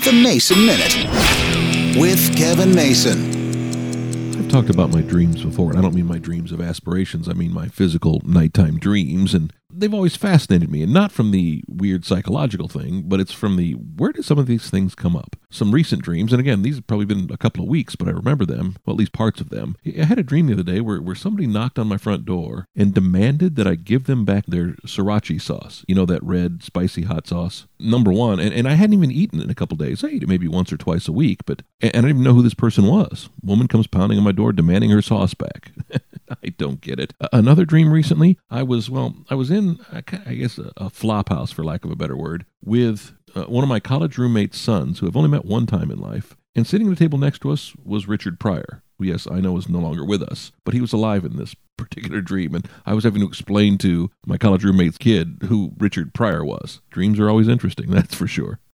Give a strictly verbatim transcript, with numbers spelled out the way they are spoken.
The Mason Minute with Kevin Mason. I've talked about my dreams before, and I don't mean my dreams of aspirations. I mean my physical nighttime dreams, and they've always fascinated me, and not from the weird psychological thing, but it's from the, where did some of these things come up? Some recent dreams, and again, these have probably been a couple of weeks, but I remember them, well, at least parts of them. I had a dream the other day where, where somebody knocked on my front door and demanded that I give them back their sriracha sauce. You know, that red, spicy hot sauce? Number one, and, and I hadn't even eaten it in a couple of days. I ate it maybe once or twice a week, but and I didn't even know who this person was. Woman comes pounding on my door demanding her sauce back. I don't get it. Uh, another dream recently, I was, well, I was in, I guess, a, a flop house, for lack of a better word, with uh, one of my college roommate's sons, who I've only met one time in life, and sitting at the table next to us was Richard Pryor, who, yes, I know is no longer with us, but he was alive in this particular dream, and I was having to explain to my college roommate's kid who Richard Pryor was. Dreams are always interesting, that's for sure.